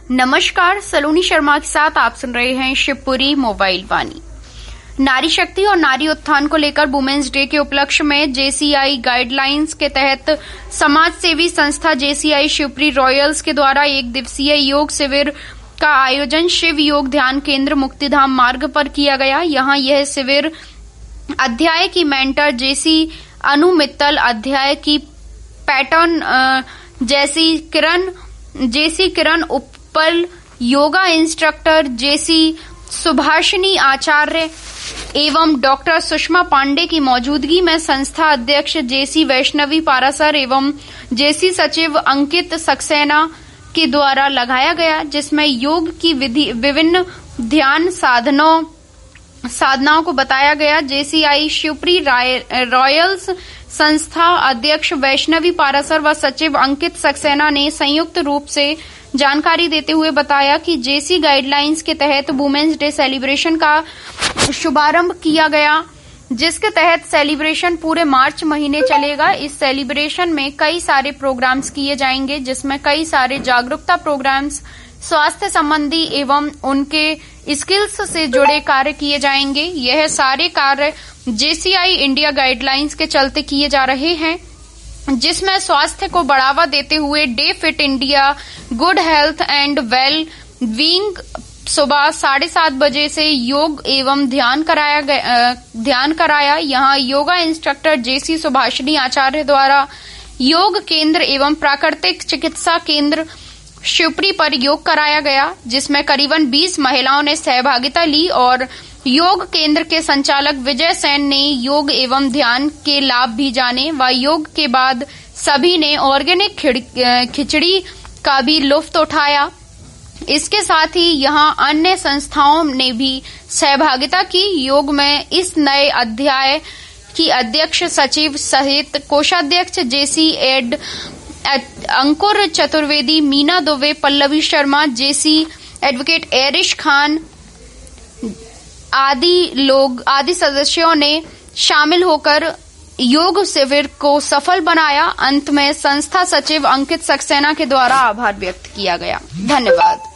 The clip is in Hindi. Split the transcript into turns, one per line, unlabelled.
नमस्कार, सलोनी शर्मा के साथ आप सुन रहे हैं शिवपुरी मोबाइल वाणी। नारी शक्ति और नारी उत्थान को लेकर वुमेन्स डे के उपलक्ष्य में जेसीआई गाइडलाइंस के तहत समाज सेवी संस्था जेसीआई शिवपुरी रॉयल्स के द्वारा एक दिवसीय योग शिविर का आयोजन शिव योग ध्यान केंद्र मुक्तिधाम मार्ग पर किया गया। यहां यह शिविर अध्याय की मेंटर जेसी अनु मित्तल, अध्याय की pattern JC Kiran Uppal, yoga instructor JC Subhashini Acharya एवं डॉक्टर सुषमा पांडे की मौजूदगी में संस्था अध्यक्ष जेसी वैष्णवी पारासर एवं जेसी सचिव अंकित सक्सेना के द्वारा लगाया गया, जिसमें योग की विभिन्न ध्यान साधनाओं को बताया गया। जेसीआई शिवपुरी रॉयल्स संस्था अध्यक्ष वैष्णवी पारासर व सचिव अंकित सक्सेना ने संयुक्त रूप से जानकारी देते हुए बताया कि जेसी गाइडलाइंस के तहत वुमेन्स डे सेलिब्रेशन का शुभारंभ किया गया, जिसके तहत सेलिब्रेशन पूरे मार्च महीने चलेगा। इस सेलिब्रेशन में कई सारे प्रोग्राम्स किए जाएंगे, जिसमें कई सारे जागरूकता प्रोग्राम्स, स्वास्थ्य संबंधी एवं उनके स्किल्स से जुड़े कार्य किए जाएंगे। यह सारे कार्य जेसीआई इंडिया गाइडलाइंस के चलते किए जा रहे हैं, जिसमें स्वास्थ्य को बढ़ावा देते हुए day fit India, good health and well being सुबह 7:30 बजे से योग एवं ध्यान कराया। यहां yoga instructor JC Subhashini Acharya द्वारा योग केंद्र एवं प्राकृतिक चिकित्सा केंद्र शिवपुरी पर योग कराया गया, जिसमें करीबन 20 महिलाओं ने सहभागिता ली और योग केंद्र के संचालक विजय सेन ने योग एवं ध्यान के लाभ भी जाने व योग के बाद सभी ने ऑर्गेनिक खिचड़ी का भी लुत्फ उठाया। इसके साथ ही यहां अन्य संस्थाओं ने भी सहभागिता की। योग में इस नए अध्याय की अध्यक्ष सचिव सहित कोषाध्यक्ष जेसी एड अंकुर चतुर्वेदी, मीना दुबे, पल्लवी शर्मा, जेसी एडवोकेट एरिश खान आदि सदस्यों ने शामिल होकर योग शिविर को सफल बनाया। अंत में संस्था सचिव अंकित सक्सेना के द्वारा आभार व्यक्त किया गया। धन्यवाद।